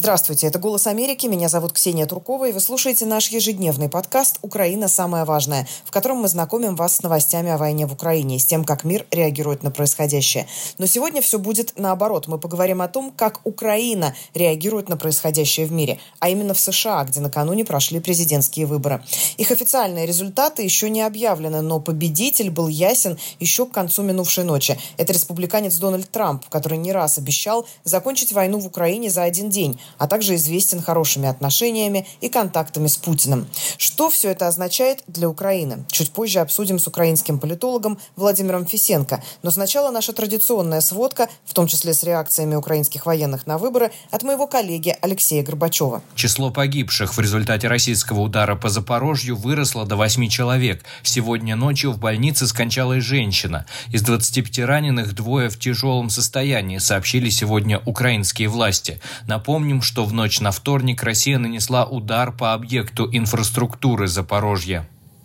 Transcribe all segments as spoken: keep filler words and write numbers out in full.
Здравствуйте, это «Голос Америки», меня зовут Ксения Туркова, и вы слушаете наш ежедневный подкаст «Украина. Самое важное», в котором мы знакомим вас с новостями о войне в Украине и с тем, как мир реагирует на происходящее. Но сегодня все будет наоборот. Мы поговорим о том, как Украина реагирует на происходящее в мире, а именно в США, где накануне прошли президентские выборы. Их официальные результаты еще не объявлены, но победитель был ясен еще к концу минувшей ночи. Это республиканец Дональд Трамп, который не раз обещал закончить войну в Украине за один день, а также известен хорошими отношениями и контактами с Путиным. Что все это означает для Украины? Чуть позже обсудим с украинским политологом Владимиром Фисенко. Но сначала наша традиционная сводка, в том числе с реакциями украинских военных на выборы, от моего коллеги Алексея Горбачева. Число погибших в результате российского удара по Запорожью выросло до восьми человек. Сегодня ночью в больнице скончалась женщина. Из двадцати пяти раненых двое в тяжелом состоянии, сообщили сегодня украинские власти. Напомним, что в ночь на вторник Россия нанесла удар по объекту инфраструктуры Запорожья.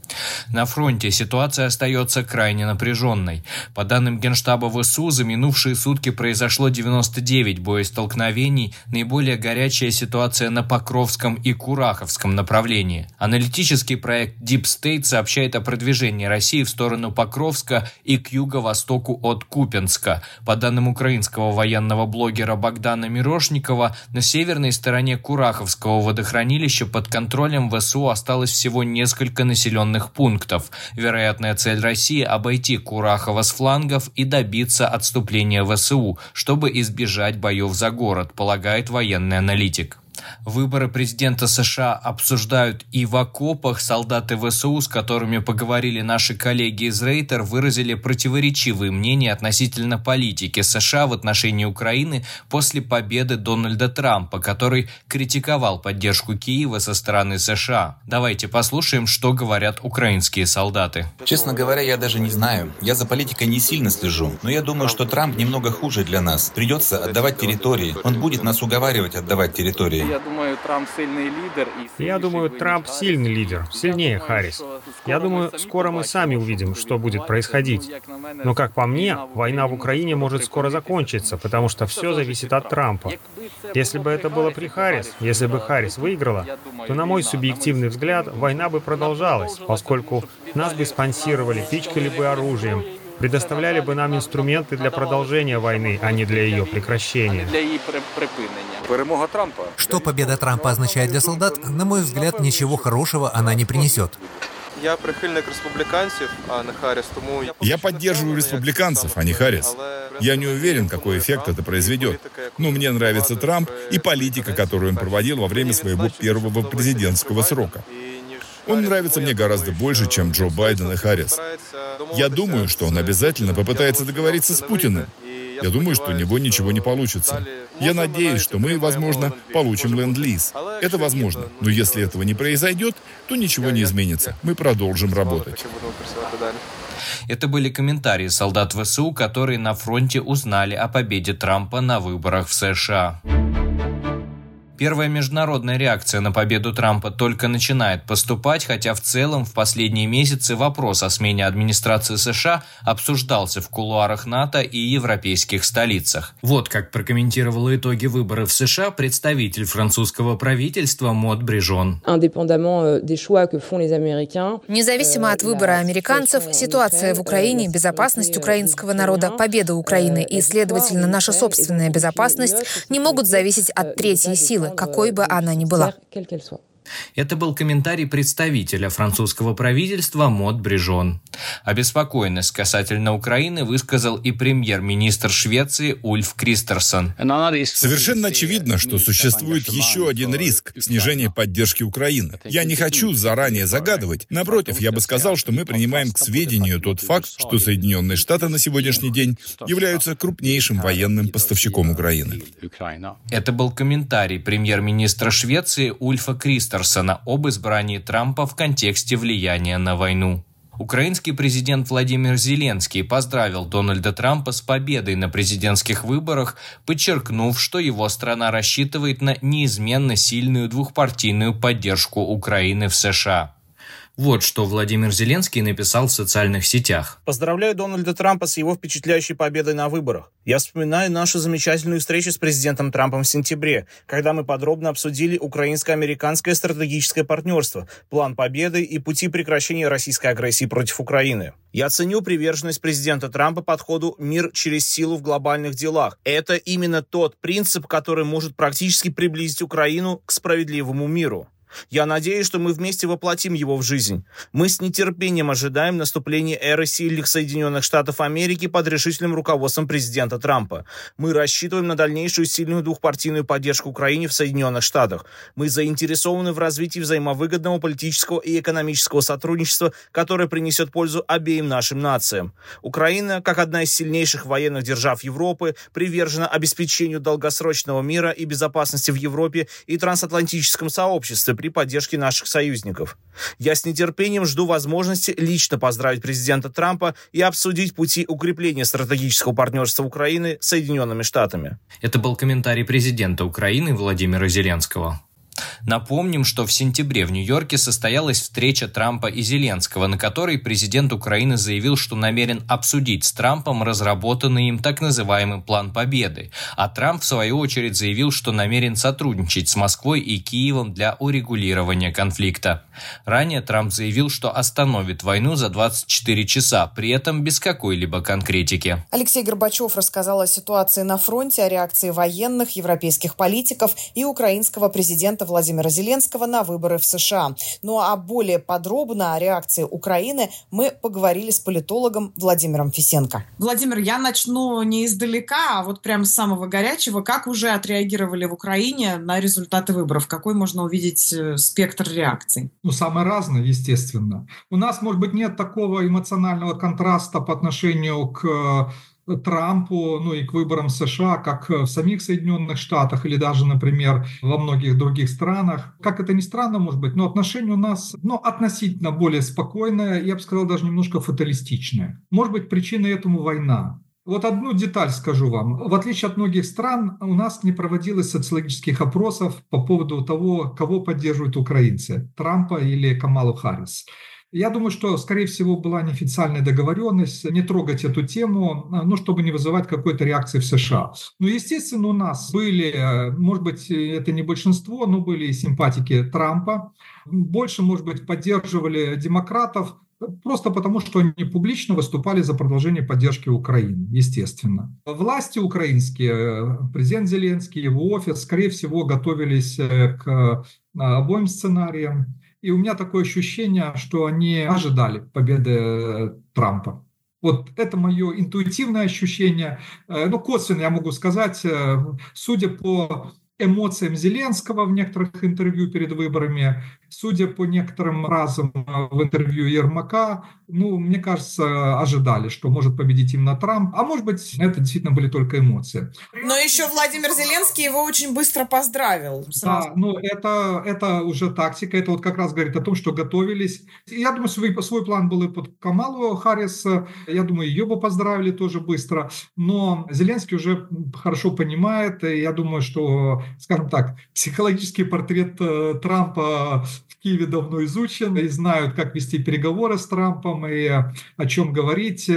На фронте ситуация остается крайне напряженной. По данным Генштаба ВСУ, за минувшие сутки произошло девяносто девять боестолкновений, наиболее горячая ситуация на Покровском и Кураховском направлении. Аналитический проект Deep State сообщает о продвижении России в сторону Покровска и к юго-востоку от Купянска. По данным украинского военного блогера Богдана Мирошникова, на северной стороне Кураховского водохранилища под контролем ВСУ осталось всего несколько населенных пунктов. Вероятная цель России – обойти Курахово с флангов и добиться отступления ВСУ, чтобы избежать боев за город, полагает военный аналитик. Выборы президента США обсуждают и в окопах. Солдаты ВСУ, с которыми поговорили наши коллеги из Рейтер, выразили противоречивые мнения относительно политики США в отношении Украины после победы Дональда Трампа, который критиковал поддержку Киева со стороны США. Давайте послушаем, что говорят украинские солдаты. Честно говоря, я даже не знаю. Я за политикой не сильно слежу, но я думаю, что Трамп немного хуже для нас. Придется отдавать территории. Он будет нас уговаривать отдавать территории. Я думаю, Трамп сильный лидер. Я думаю, Трамп сильный лидер, сильнее Харрис. Я думаю, скоро мы сами увидим, что будет происходить. Но, как по мне, война в Украине может скоро закончиться, потому что все зависит от Трампа. Если бы это было при Харрис, если бы Харрис выиграла, то, на мой субъективный взгляд, война бы продолжалась, поскольку нас бы спонсировали, пичкали бы оружием, предоставляли бы нам инструменты для продолжения войны, а не для ее прекращения. Что победа Трампа означает для солдат, на мой взгляд, ничего хорошего она не принесет. Я прихильник республиканцев, а не Харрис, тому... Я поддерживаю республиканцев, а не Харрис. Я не уверен, какой эффект это произведет. Но мне нравится Трамп и политика, которую он проводил во время своего первого президентского срока. Он нравится мне гораздо больше, чем Джо Байден и Харрис. Я думаю, что он обязательно попытается договориться с Путиным. Я думаю, что у него ничего не получится. Я надеюсь, что мы, возможно, получим ленд-лиз. Это возможно. Но если этого не произойдет, то ничего не изменится. Мы продолжим работать. Это были комментарии солдат ВСУ, которые на фронте узнали о победе Трампа на выборах в США. Первая международная реакция на победу Трампа только начинает поступать, хотя в целом в последние месяцы вопрос о смене администрации США обсуждался в кулуарах НАТО и европейских столицах. Вот как прокомментировала итоги выборов в США представитель французского правительства Мод Брижон. Независимо от выбора американцев, ситуация в Украине, безопасность украинского народа, победа Украины и, следовательно, наша собственная безопасность не могут зависеть от третьей силы, какой бы она ни была. Это был комментарий представителя французского правительства Мод Брижон. Обеспокоенность касательно Украины высказал и премьер-министр Швеции Ульф Кристерсон. Совершенно очевидно, что существует еще один риск – снижение поддержки Украины. Я не хочу заранее загадывать. Напротив, я бы сказал, что мы принимаем к сведению тот факт, что Соединенные Штаты на сегодняшний день являются крупнейшим военным поставщиком Украины. Это был комментарий премьер-министра Швеции Ульфа Кристерсона об избрании Трампа в контексте влияния на войну. Украинский президент Владимир Зеленский поздравил Дональда Трампа с победой на президентских выборах, подчеркнув, что его страна рассчитывает на неизменно сильную двухпартийную поддержку Украины в США. Вот что Владимир Зеленский написал в социальных сетях. Поздравляю Дональда Трампа с его впечатляющей победой на выборах. Я вспоминаю нашу замечательную встречу с президентом Трампом в сентябре, когда мы подробно обсудили украинско-американское стратегическое партнерство, план победы и пути прекращения российской агрессии против Украины. Я ценю приверженность президента Трампа подходу «мир через силу в глобальных делах». Это именно тот принцип, который может практически приблизить Украину к справедливому миру. Я надеюсь, что мы вместе воплотим его в жизнь. Мы с нетерпением ожидаем наступления эры сильных Соединенных Штатов Америки под решительным руководством президента Трампа. Мы рассчитываем на дальнейшую сильную двухпартийную поддержку Украине в Соединенных Штатах. Мы заинтересованы в развитии взаимовыгодного политического и экономического сотрудничества, которое принесет пользу обеим нашим нациям. Украина, как одна из сильнейших военных держав Европы, привержена обеспечению долгосрочного мира и безопасности в Европе и трансатлантическом сообществе при поддержке наших союзников. Я с нетерпением жду возможности лично поздравить президента Трампа и обсудить пути укрепления стратегического партнерства Украины с Соединенными Штатами. Это был комментарий президента Украины Владимира Зеленского. Напомним, что в сентябре в Нью-Йорке состоялась встреча Трампа и Зеленского, на которой президент Украины заявил, что намерен обсудить с Трампом разработанный им так называемый план победы, а Трамп в свою очередь заявил, что намерен сотрудничать с Москвой и Киевом для урегулирования конфликта. Ранее Трамп заявил, что остановит войну за двадцать четыре часа, при этом без какой-либо конкретики. Алексей Горбачев рассказал о ситуации на фронте, о реакции военных, европейских политиков и украинского президента Владимира Зеленского на выборы в США. Ну а более подробно о реакции Украины мы поговорили с политологом Владимиром Фисенко. Владимир, я начну не издалека, а вот прямо с самого горячего. Как уже отреагировали в Украине на результаты выборов? Какой можно увидеть спектр реакций? Ну, самое разное, естественно. У нас, может быть, нет такого эмоционального контраста по отношению к Трампу, ну и к выборам США, как в самих Соединенных Штатах или даже, например, во многих других странах. Как это ни странно, может быть, но отношение у нас, ну, относительно более спокойное, я бы сказал, даже немножко фаталистичное. Может быть, причиной этому война. Вот одну деталь скажу вам. В отличие от многих стран, у нас не проводилось социологических опросов по поводу того, кого поддерживают украинцы, Трампа или Камалу Харрис. Я думаю, что, скорее всего, была неофициальная договоренность не трогать эту тему, ну, чтобы не вызывать какой-то реакции в США. Но, естественно, у нас были, может быть, это не большинство, но были и симпатики Трампа. Больше, может быть, поддерживали демократов, просто потому, что они публично выступали за продолжение поддержки Украины, естественно. Власти украинские, президент Зеленский, его офис, скорее всего, готовились к обоим сценариям. И у меня такое ощущение, что они ожидали победы Трампа. Вот это мое интуитивное ощущение. Ну, косвенно я могу сказать, судя по эмоциям Зеленского в некоторых интервью перед выборами, судя по некоторым разам в интервью Ермака, ну, мне кажется, ожидали, что может победить именно Трамп. А может быть, это действительно были только эмоции. Но еще Владимир Зеленский его очень быстро поздравил. Сразу. Да, ну, это, это уже тактика. Это вот как раз говорит о том, что готовились. Я думаю, свой, свой план был и под Камалу Харрис. Я думаю, ее бы поздравили тоже быстро. Но Зеленский уже хорошо понимает. И я думаю, что, скажем так, психологический портрет Трампа в Киеве давно изучен, и знают, как вести переговоры с Трампом и о чем говорить.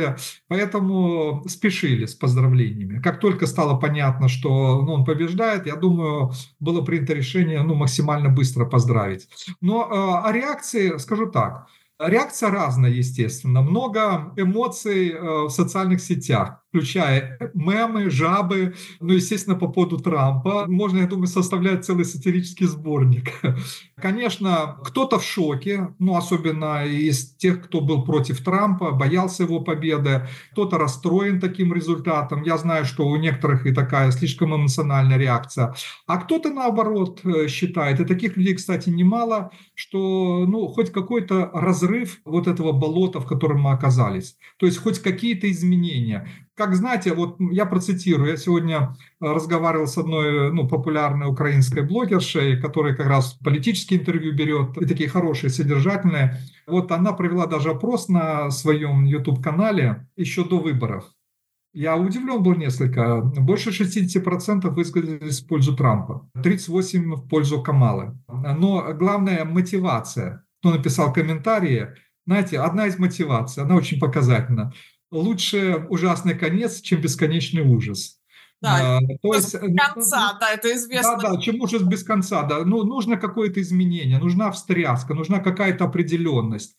Поэтому спешили с поздравлениями. Как только стало понятно, что ну, он побеждает, я думаю, было принято решение ну, максимально быстро поздравить. Но э, о реакции скажу так. Реакция разная, естественно. Много эмоций э, в социальных сетях, включая мемы, жабы. Ну, естественно, по поводу Трампа. Можно, я думаю, составлять целый сатирический сборник. Конечно, кто-то в шоке, ну, особенно из тех, кто был против Трампа, боялся его победы. Кто-то расстроен таким результатом. Я знаю, что у некоторых и такая слишком эмоциональная реакция. А кто-то, наоборот, считает, и таких людей, кстати, немало, что, ну, хоть какой-то разрыв вот этого болота, в котором мы оказались. То есть хоть какие-то изменения. Как знаете, вот я процитирую, я сегодня разговаривал с одной ну, популярной украинской блогершей, которая как раз политические интервью берет, и такие хорошие, содержательные. Вот она провела даже опрос на своем YouTube-канале еще до выборов. Я удивлен был несколько. Больше шестьдесят процентов высказались в пользу Трампа, тридцать восемь процентов в пользу Камалы. Но главное — мотивация. кто написал комментарии, знаете, одна из мотиваций, она очень показательна. Лучше ужасный конец, чем бесконечный ужас. Да, а, то есть, без конца, да, это известно. Да, да, чем ужас без конца, да. Ну, нужно какое-то изменение, нужна встряска, нужна какая-то определенность.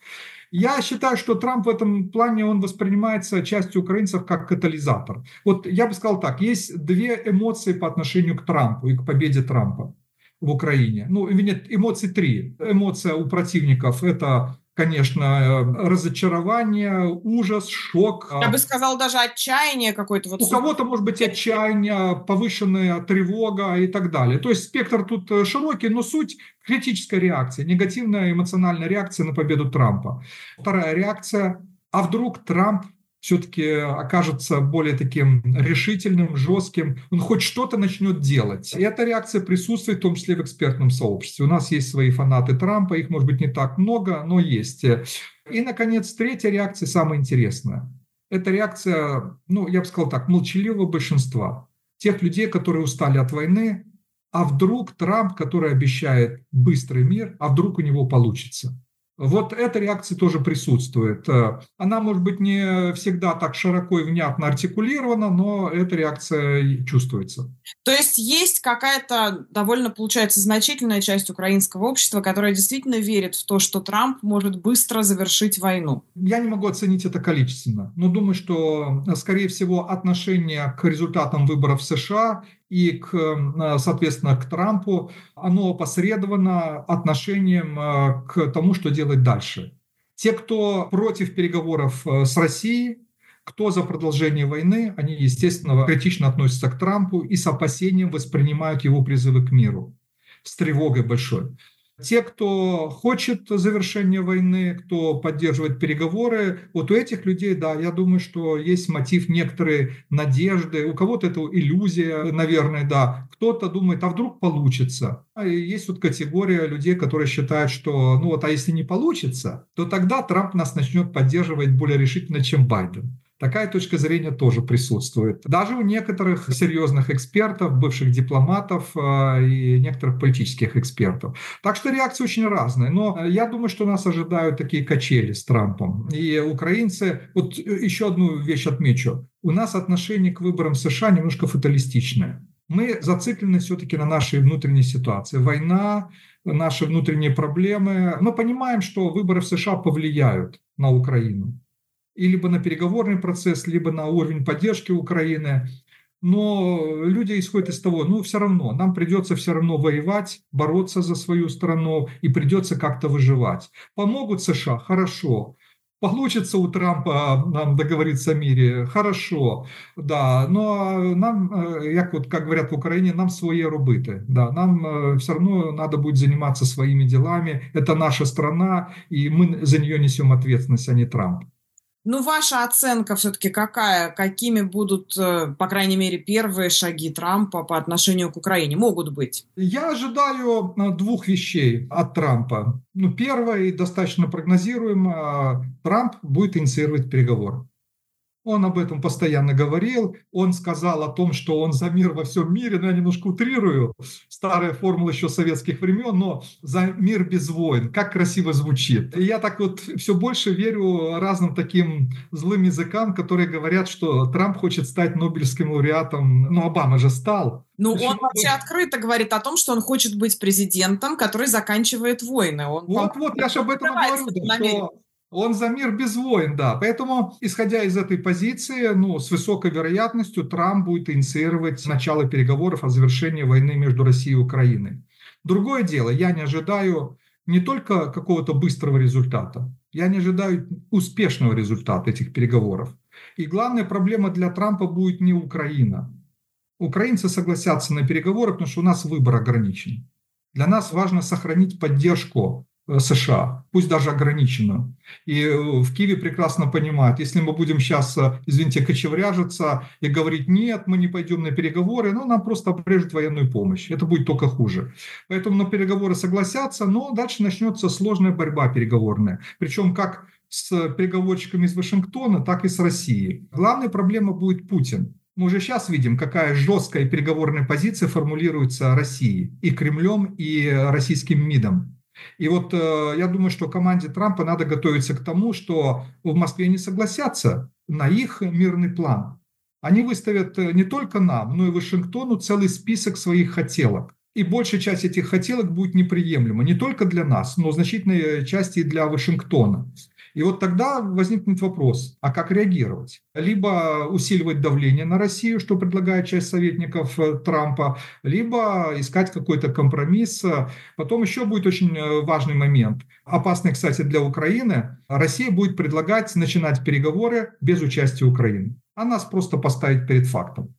Я считаю, что Трамп в этом плане, он воспринимается частью украинцев как катализатор. Вот я бы сказал так, есть две эмоции по отношению к Трампу и к победе Трампа в Украине. Ну, нет, эмоций три. Эмоция у противников – это, конечно, разочарование, ужас, шок. Я бы сказал, даже отчаяние какое-то. Вот у кого-то может быть отчаяние, повышенная тревога и так далее. То есть спектр тут широкий, но суть – критическая реакция, негативная эмоциональная реакция на победу Трампа. Вторая реакция – а вдруг Трамп все-таки окажется более таким решительным, жестким, он хоть что-то начнет делать. И эта реакция присутствует в том числе в экспертном сообществе. У нас есть свои фанаты Трампа, их может быть не так много, но есть. И, наконец, третья реакция, самая интересная. Это реакция, ну, я бы сказал так, молчаливого большинства. Тех людей, которые устали от войны, а вдруг Трамп, который обещает быстрый мир, а вдруг у него получится. Вот эта реакция тоже присутствует. Она, может быть, не всегда так широко и внятно артикулирована, но эта реакция чувствуется. То есть есть какая-то довольно, получается, значительная часть украинского общества, которая действительно верит в то, что Трамп может быстро завершить войну? Я не могу оценить это количественно, но думаю, что, скорее всего, отношение к результатам выборов в США и, к, соответственно, к Трампу, оно опосредовано отношением к тому, что делать дальше. Те, кто против переговоров с Россией, кто за продолжение войны, они, естественно, критично относятся к Трампу и с опасением воспринимают его призывы к миру, с тревогой большой. Те, кто хочет завершения войны, кто поддерживает переговоры, вот у этих людей, да, я думаю, что есть мотив некоторые надежды, у кого-то это иллюзия, наверное, да, кто-то думает, а вдруг получится. И есть вот категория людей, которые считают, что, ну вот, а если не получится, то тогда Трамп нас начнет поддерживать более решительно, чем Байден. Такая точка зрения тоже присутствует. Даже у некоторых серьезных экспертов, бывших дипломатов и некоторых политических экспертов. Так что реакции очень разные. Но я думаю, что нас ожидают такие качели с Трампом. И украинцы... Вот еще одну вещь отмечу. У нас отношение к выборам США немножко фаталистичное. Мы зациклены все-таки на нашей внутренней ситуации. Война, наши внутренние проблемы. Мы понимаем, что выборы в США повлияют на Украину. И либо на переговорный процесс, либо на уровень поддержки Украины. Но люди исходят из того, ну все равно, нам придется все равно воевать, бороться за свою страну и придется как-то выживать. Помогут США? Хорошо. Получится у Трампа нам договориться о мире? Хорошо. Да, но нам, як вот, как говорят в Украине, нам свои робити. Да, нам все равно надо будет заниматься своими делами. Это наша страна, и мы за нее несем ответственность, а не Трамп. Ну, ваша оценка все-таки какая? Какими будут, по крайней мере, первые шаги Трампа по отношению к Украине? Могут быть? Я ожидаю двух вещей от Трампа. Ну, первое, и достаточно прогнозируемо, Трамп будет инициировать переговоры. Он об этом постоянно говорил. Он сказал о том, что он за мир во всем мире. Ну, я немножко утрирую. Старая формула еще советских времен, но за мир без войн. Как красиво звучит. И я так вот все больше верю разным таким злым языкам, которые говорят, что Трамп хочет стать Нобелевским лауреатом. Ну, Обама же стал. Ну, он вообще открыто говорит о том, что он хочет быть президентом, который заканчивает войны. Он вот, вот, я же об этом и говорю, да, что... Он за мир без войн, да. Поэтому, исходя из этой позиции, ну, с высокой вероятностью Трамп будет инициировать начало переговоров о завершении войны между Россией и Украиной. Другое дело, я не ожидаю не только какого-то быстрого результата, я не ожидаю успешного результата этих переговоров. И главная проблема для Трампа будет не Украина. Украинцы согласятся на переговоры, потому что у нас выбор ограничен. Для нас важно сохранить поддержку США, пусть даже ограниченную. И в Киеве прекрасно понимают, если мы будем сейчас, извините, кочевряжиться и говорить, нет, мы не пойдем на переговоры, ну, нам просто обрежут военную помощь. Это будет только хуже. Поэтому на переговоры согласятся, но дальше начнется сложная борьба переговорная. Причем как с переговорщиками из Вашингтона, так и с Россией. Главная проблема будет Путин. Мы уже сейчас видим, какая жесткая переговорная позиция формулируется Россией, и Кремлем, и российским МИДом. И вот э, я думаю, что команде Трампа надо готовиться к тому, что в Москве не согласятся на их мирный план. Они выставят не только нам, но и Вашингтону целый список своих хотелок. И большая часть этих хотелок будет неприемлема не только для нас, но в значительной части и для Вашингтона. И вот тогда возникнет вопрос, а как реагировать? Либо усиливать давление на Россию, что предлагает часть советников Трампа, либо искать какой-то компромисс. Потом еще будет очень важный момент, опасный, кстати, для Украины. Россия будет предлагать начинать переговоры без участия Украины. А нас просто поставить перед фактом.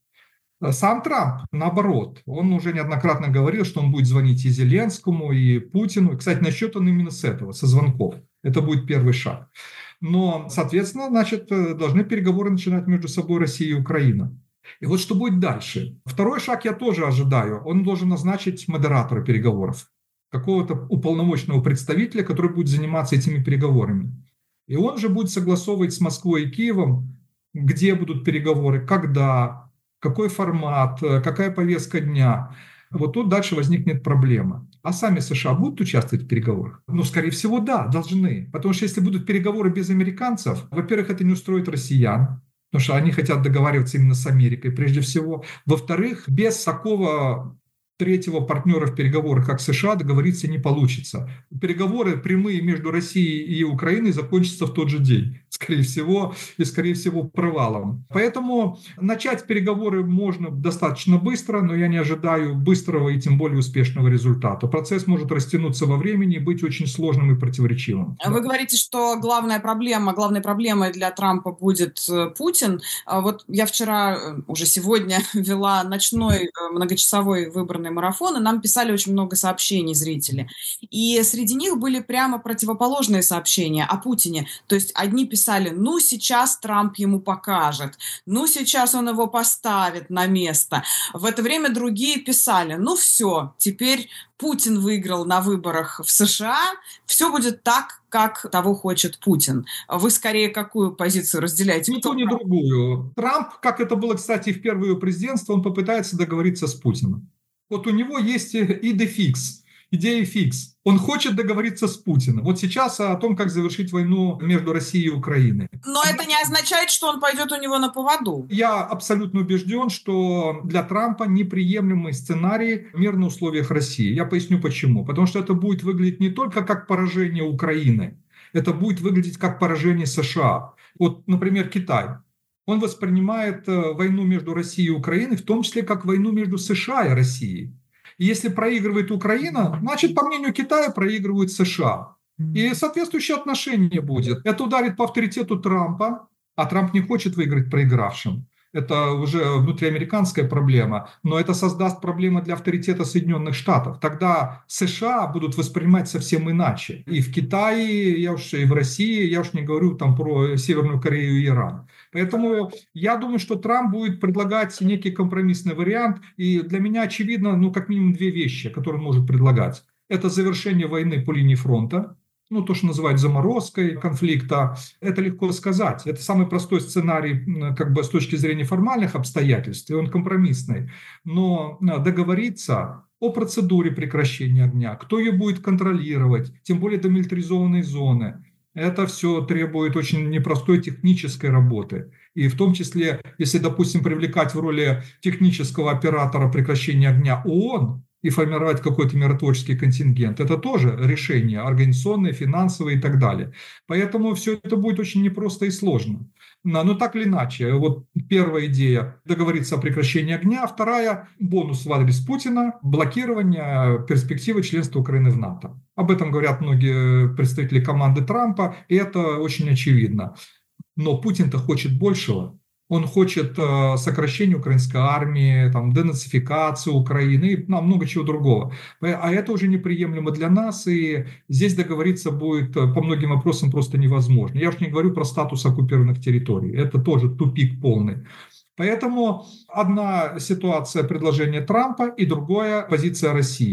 Сам Трамп, наоборот, он уже неоднократно говорил, что он будет звонить и Зеленскому, и Путину. И, кстати, насчет он именно с этого, со звонков. Это будет первый шаг. Но, соответственно, значит, должны переговоры начинать между собой Россия и Украина. И вот что будет дальше? Второй шаг я тоже ожидаю. Он должен назначить модератора переговоров. Какого-то уполномоченного представителя, который будет заниматься этими переговорами. И он же будет согласовывать с Москвой и Киевом, где будут переговоры, когда, какой формат, какая повестка дня. Вот тут дальше возникнет проблема. А сами США будут участвовать в переговорах? Ну, скорее всего, да, должны. Потому что если будут переговоры без американцев, во-первых, это не устроит россиян, потому что они хотят договариваться именно с Америкой прежде всего. Во-вторых, без такого третьего партнера в переговорах, как США, договориться не получится. Переговоры прямые между Россией и Украиной закончатся в тот же день, скорее всего, и, скорее всего, провалом. Поэтому начать переговоры можно достаточно быстро, но я не ожидаю быстрого и тем более успешного результата. Процесс может растянуться во времени и быть очень сложным и противоречивым. Вы говорите, что главная проблема, главной проблемой для Трампа будет Путин. Вот я вчера, уже сегодня, вела ночной многочасовой выборный марафон, и нам писали очень много сообщений зрители. И среди них были прямо противоположные сообщения о Путине. То есть одни писали, ну сейчас Трамп ему покажет, ну сейчас он его поставит на место. В это время другие писали, ну все, теперь Путин выиграл на выборах в США, все будет так, как того хочет Путин. Вы скорее какую позицию разделяете? Ни ту, ни другую. Трамп, как это было, кстати, в первое президентство, он попытается договориться с Путиным. Вот у него есть идея фикс, идея фикс. Он хочет договориться с Путиным. Вот сейчас о том, как завершить войну между Россией и Украиной. Но это не означает, что он пойдет у него на поводу. Я абсолютно убежден, что для Трампа неприемлемый сценарий мир на условиях России. Я поясню почему. Потому что это будет выглядеть не только как поражение Украины, это будет выглядеть как поражение США. Вот, например, Китай. Он воспринимает войну между Россией и Украиной в том числе как войну между США и Россией. И если проигрывает Украина, значит, по мнению Китая, проигрывают США. И соответствующее отношение будет. Это ударит по авторитету Трампа, а Трамп не хочет выиграть проигравшим. Это уже внутриамериканская проблема, но это создаст проблемы для авторитета Соединенных Штатов. Тогда США будут воспринимать совсем иначе. И в Китае, я уж и в России, я уж не говорю там про Северную Корею и Иран. Поэтому я думаю, что Трамп будет предлагать некий компромиссный вариант. И для меня очевидно, ну, как минимум две вещи, которые он может предлагать. Это завершение войны по линии фронта. Ну, то, что называют заморозкой конфликта, это легко сказать. Это самый простой сценарий, как бы с точки зрения формальных обстоятельств, и он компромиссный. Но договориться о процедуре прекращения огня, кто ее будет контролировать, тем более демилитаризованной зоны, это все требует очень непростой технической работы. И в том числе, если, допустим, привлекать в роли технического оператора прекращения огня ООН, и формировать какой-то миротворческий контингент. Это тоже решение организационное, финансовое и так далее. Поэтому все это будет очень непросто и сложно. Но, но так или иначе, вот первая идея – договориться о прекращении огня, вторая – бонус в адрес Путина, блокирование перспективы членства Украины в НАТО. Об этом говорят многие представители команды Трампа, и это очень очевидно. Но Путин-то хочет большего. Он хочет э, сокращения украинской армии, там, денацификацию Украины и ну, много чего другого. А это уже неприемлемо для нас, и здесь договориться будет по многим вопросам просто невозможно. Я уж не говорю про статус оккупированных территорий. Это тоже тупик полный. Поэтому одна ситуация предложения Трампа и другая позиция России.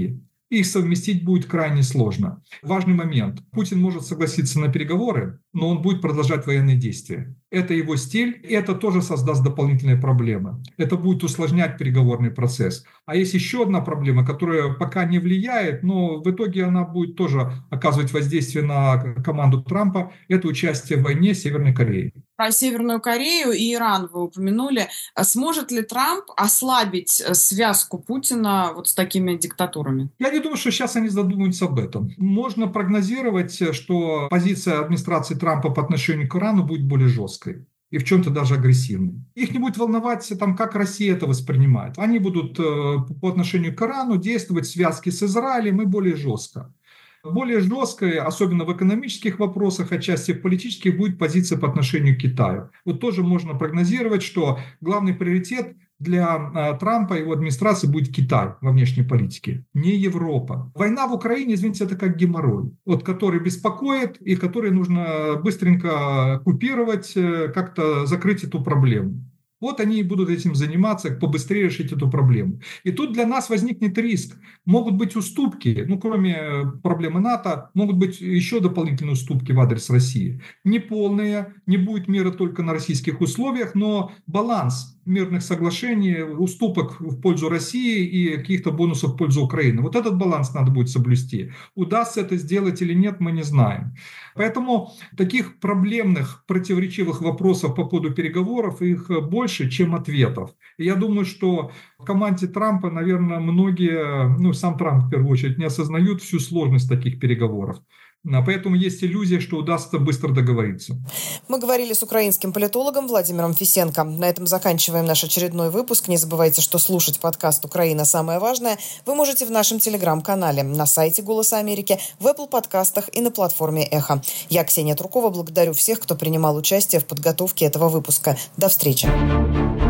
их совместить будет крайне сложно. Важный момент. Путин может согласиться на переговоры, но он будет продолжать военные действия. Это его стиль, и это тоже создаст дополнительные проблемы. Это будет усложнять переговорный процесс. А есть еще одна проблема, которая пока не влияет, но в итоге она будет тоже оказывать воздействие на команду Трампа. Это участие в войне с Северной Кореей. Про Северную Корею и Иран вы упомянули. Сможет ли Трамп ослабить связку Путина вот с такими диктатурами? Я не думаю, что сейчас они задумаются об этом. Можно прогнозировать, что позиция администрации Трампа по отношению к Ирану будет более жесткой и в чем-то даже агрессивной. Их не будет волновать, там, как Россия это воспринимает. Они будут э, по отношению к Ирану действовать в связке с Израилем и более жестко. Более жесткой, особенно в экономических вопросах, отчасти в политических, будет позиция по отношению к Китаю. Вот тоже можно прогнозировать, что главный приоритет для э, Трампа и его администрации будет Китай во внешней политике, не Европа. Война в Украине, извините, это как геморрой, вот, который беспокоит и который нужно быстренько купировать, э, как-то закрыть эту проблему. Вот они и будут этим заниматься, побыстрее решить эту проблему. И тут для нас возникнет риск. Могут быть уступки, ну, кроме проблемы НАТО, могут быть еще дополнительные уступки в адрес России. Не полные, не будет мира только на российских условиях, но баланс мирных соглашений, уступок в пользу России и каких-то бонусов в пользу Украины. Вот этот баланс надо будет соблюсти. Удастся это сделать или нет, мы не знаем. Поэтому таких проблемных, противоречивых вопросов по поводу переговоров, их больше, чем ответов. И я думаю, что в команде Трампа, наверное, многие, ну, сам Трамп в первую очередь, не осознают всю сложность таких переговоров. Поэтому есть иллюзия, что удастся быстро договориться. Мы говорили с украинским политологом Владимиром Фисенко. На этом заканчиваем наш очередной выпуск. Не забывайте, что слушать подкаст «Украина. Самое важное» вы можете в нашем телеграм-канале, на сайте «Голоса Америки», в Apple подкастах и на платформе «Эхо». Я, Ксения Трукова, благодарю всех, кто принимал участие в подготовке этого выпуска. До встречи.